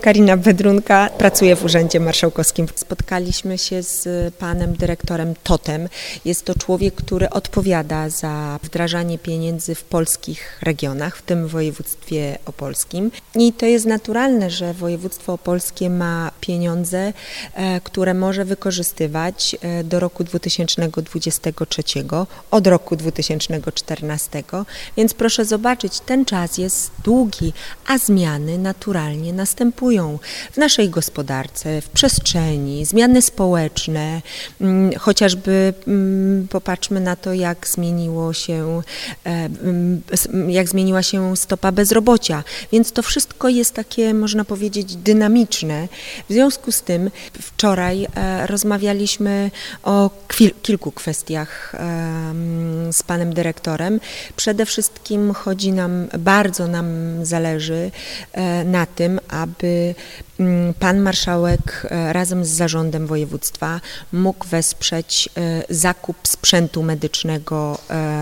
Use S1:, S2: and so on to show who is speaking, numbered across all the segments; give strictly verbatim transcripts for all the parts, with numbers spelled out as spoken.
S1: Karina Bedrunka, pracuję w Urzędzie Marszałkowskim. Spotkaliśmy się z panem dyrektorem Totem. Jest to człowiek, który odpowiada za wdrażanie pieniędzy w polskich regionach, w tym w województwie opolskim. I to jest naturalne, że województwo opolskie ma pieniądze, które może wykorzystywać do roku dwa tysiące dwudziestego trzeciego, od roku dwa tysiące czternastego. Więc proszę zobaczyć, ten czas jest długi, a zmiany naturalnie następują. W naszej gospodarce, w przestrzeni, zmiany społeczne, chociażby popatrzmy na to, jak zmieniło się, jak zmieniła się stopa bezrobocia, więc to wszystko jest takie, można powiedzieć, dynamiczne. W związku z tym wczoraj rozmawialiśmy o kilku kwestiach z panem dyrektorem. Przede wszystkim chodzi nam, bardzo nam zależy na tym, aby pan marszałek razem z zarządem województwa mógł wesprzeć zakup sprzętu medycznego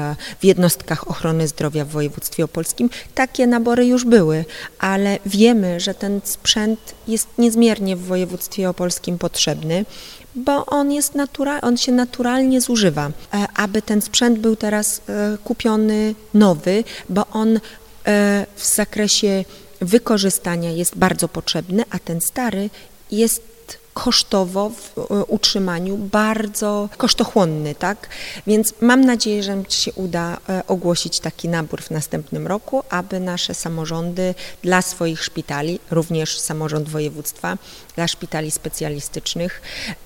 S1: w jednostkach ochrony zdrowia w województwie opolskim. Takie nabory już były, ale wiemy, że ten sprzęt jest niezmiernie w województwie opolskim potrzebny, bo on, jest natura- on się naturalnie zużywa. Aby ten sprzęt był teraz kupiony nowy, bo on w zakresie wykorzystania jest bardzo potrzebny, a ten stary jest kosztowo w utrzymaniu bardzo kosztochłonny, tak? Więc mam nadzieję, że się uda ogłosić taki nabór w następnym roku, aby nasze samorządy dla swoich szpitali, również samorząd województwa, dla szpitali specjalistycznych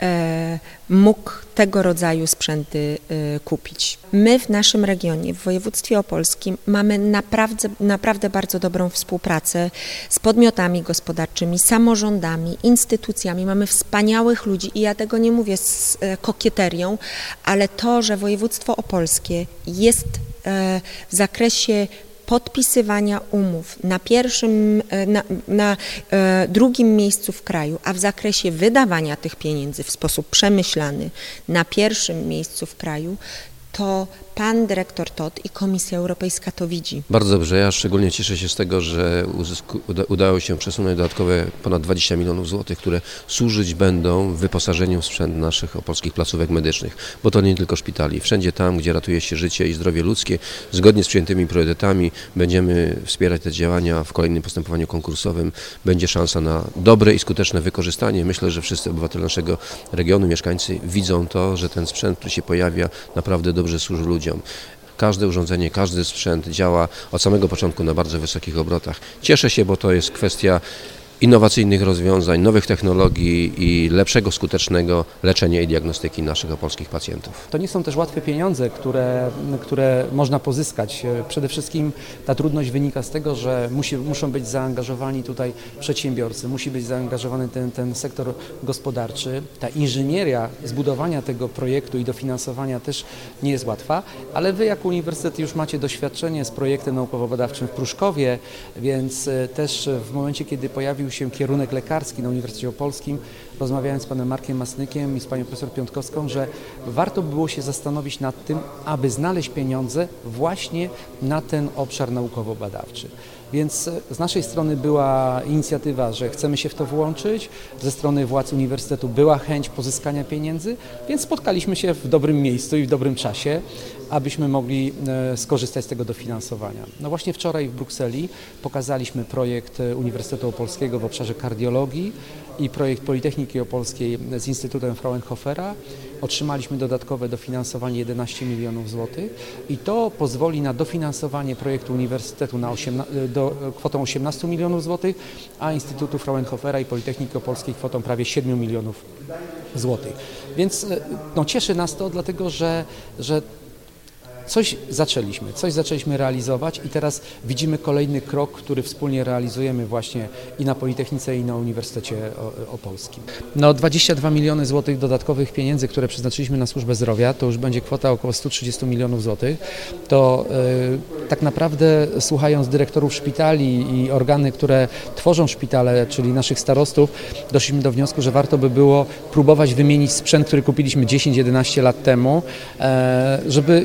S1: e, mógł tego rodzaju sprzęty e, kupić. My w naszym regionie, w województwie opolskim mamy naprawdę, naprawdę bardzo dobrą współpracę z podmiotami gospodarczymi, samorządami, instytucjami. Mamy wspaniałych ludzi i ja tego nie mówię z e, kokieterią, ale to, że województwo opolskie jest e, w zakresie podpisywania umów na pierwszym, na, na e, drugim miejscu w kraju, a w zakresie wydawania tych pieniędzy w sposób przemyślany na pierwszym miejscu w kraju, to pan dyrektor Tot i Komisja Europejska to widzi.
S2: Bardzo dobrze. Ja szczególnie cieszę się z tego, że uzysku, uda, udało się przesunąć dodatkowe ponad dwadzieścia milionów złotych, które służyć będą wyposażeniu w sprzęt naszych opolskich placówek medycznych, bo to nie tylko szpitali. Wszędzie tam, gdzie ratuje się życie i zdrowie ludzkie, zgodnie z przyjętymi priorytetami będziemy wspierać te działania. W kolejnym postępowaniu konkursowym będzie szansa na dobre i skuteczne wykorzystanie. Myślę, że wszyscy obywatele naszego regionu, mieszkańcy widzą to, że ten sprzęt, który się pojawia, naprawdę dobrze służy ludziom. Każde urządzenie, każdy sprzęt działa od samego początku na bardzo wysokich obrotach. Cieszę się, bo to jest kwestia innowacyjnych rozwiązań, nowych technologii i lepszego, skutecznego leczenia i diagnostyki naszych opolskich pacjentów.
S3: To nie są też łatwe pieniądze, które, które można pozyskać. Przede wszystkim ta trudność wynika z tego, że musi, muszą być zaangażowani tutaj przedsiębiorcy, musi być zaangażowany ten, ten sektor gospodarczy. Ta inżynieria zbudowania tego projektu i dofinansowania też nie jest łatwa, ale wy jako uniwersytet już macie doświadczenie z projektem naukowo-badawczym w Pruszkowie, więc też w momencie, kiedy pojawił się kierunek lekarski na Uniwersytecie Opolskim, rozmawiając z panem Markiem Masnykiem i z panią profesor Piątkowską, że warto było się zastanowić nad tym, aby znaleźć pieniądze właśnie na ten obszar naukowo-badawczy. Więc z naszej strony była inicjatywa, że chcemy się w to włączyć, ze strony władz uniwersytetu była chęć pozyskania pieniędzy, więc spotkaliśmy się w dobrym miejscu i w dobrym czasie, abyśmy mogli skorzystać z tego dofinansowania. No właśnie wczoraj w Brukseli pokazaliśmy projekt Uniwersytetu Opolskiego w obszarze kardiologii i projekt Politechniki Opolskiej z Instytutem Fraunhofera. Otrzymaliśmy dodatkowe dofinansowanie jedenaście milionów złotych i to pozwoli na dofinansowanie projektu Uniwersytetu na osiemnaście, do, kwotą osiemnaście milionów złotych, a Instytutu Fraunhofera i Politechniki Opolskiej kwotą prawie siedem milionów złotych. Więc no, cieszy nas to, dlatego że, że Coś zaczęliśmy, coś zaczęliśmy realizować i teraz widzimy kolejny krok, który wspólnie realizujemy właśnie i na Politechnice, i na Uniwersytecie Opolskim. No dwadzieścia dwa miliony złotych dodatkowych pieniędzy, które przeznaczyliśmy na służbę zdrowia, to już będzie kwota około sto trzydzieści milionów złotych. To yy, tak naprawdę słuchając dyrektorów szpitali i organy, które tworzą szpitale, czyli naszych starostów, doszliśmy do wniosku, że warto by było próbować wymienić sprzęt, który kupiliśmy dziesięć jedenaście lat temu, yy, żeby już wejść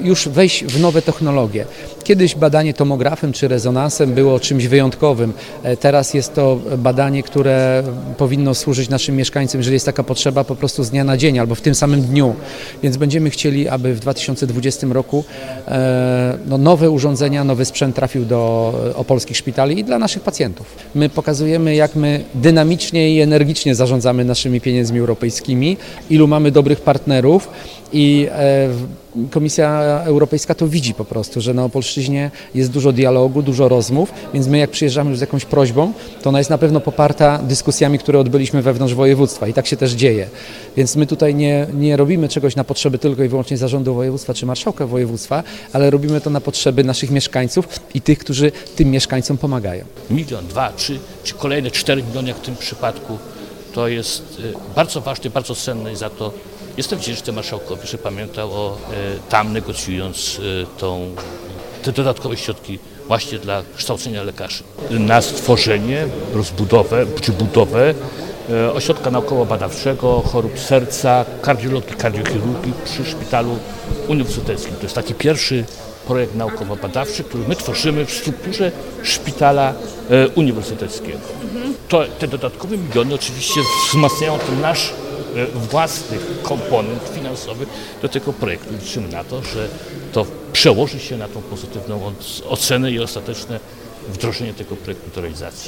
S3: wejść w nowe technologie. Kiedyś badanie tomografem czy rezonansem było czymś wyjątkowym. Teraz jest to badanie, które powinno służyć naszym mieszkańcom, jeżeli jest taka potrzeba, po prostu z dnia na dzień albo w tym samym dniu. Więc będziemy chcieli, aby w dwa tysiące dwudziestym roku no, nowe urządzenia, nowy sprzęt trafił do opolskich szpitali i dla naszych pacjentów. My pokazujemy, jak my dynamicznie i energicznie zarządzamy naszymi pieniędzmi europejskimi, ilu mamy dobrych partnerów i Komisja Europejska to widzi po prostu, że na Opolszczyźnie jest dużo dialogu, dużo rozmów, więc my jak przyjeżdżamy już z jakąś prośbą, to ona jest na pewno poparta dyskusjami, które odbyliśmy wewnątrz województwa i tak się też dzieje. Więc my tutaj nie, nie robimy czegoś na potrzeby tylko i wyłącznie zarządu województwa czy marszałka województwa, ale robimy to na potrzeby naszych mieszkańców i tych, którzy tym mieszkańcom pomagają.
S4: Milion, dwa, trzy, czy kolejne cztery miliony jak w tym przypadku, to jest bardzo ważne, bardzo cenne i za to jestem wdzięczny marszałkowi, że pamiętał o e, tam negocjując e, tą, te dodatkowe środki właśnie dla kształcenia lekarzy. Na stworzenie, rozbudowę czy budowę e, ośrodka naukowo-badawczego chorób serca, kardiologii, kardiochirurgii przy szpitalu uniwersyteckim. To jest taki pierwszy projekt naukowo-badawczy, który my tworzymy w strukturze szpitala e, uniwersyteckiego. To, te dodatkowe miliony oczywiście wzmacniają ten nasz własny komponent finansowy do tego projektu. Liczymy na to, że to przełoży się na tą pozytywną ocenę i ostateczne wdrożenie tego projektu do realizacji.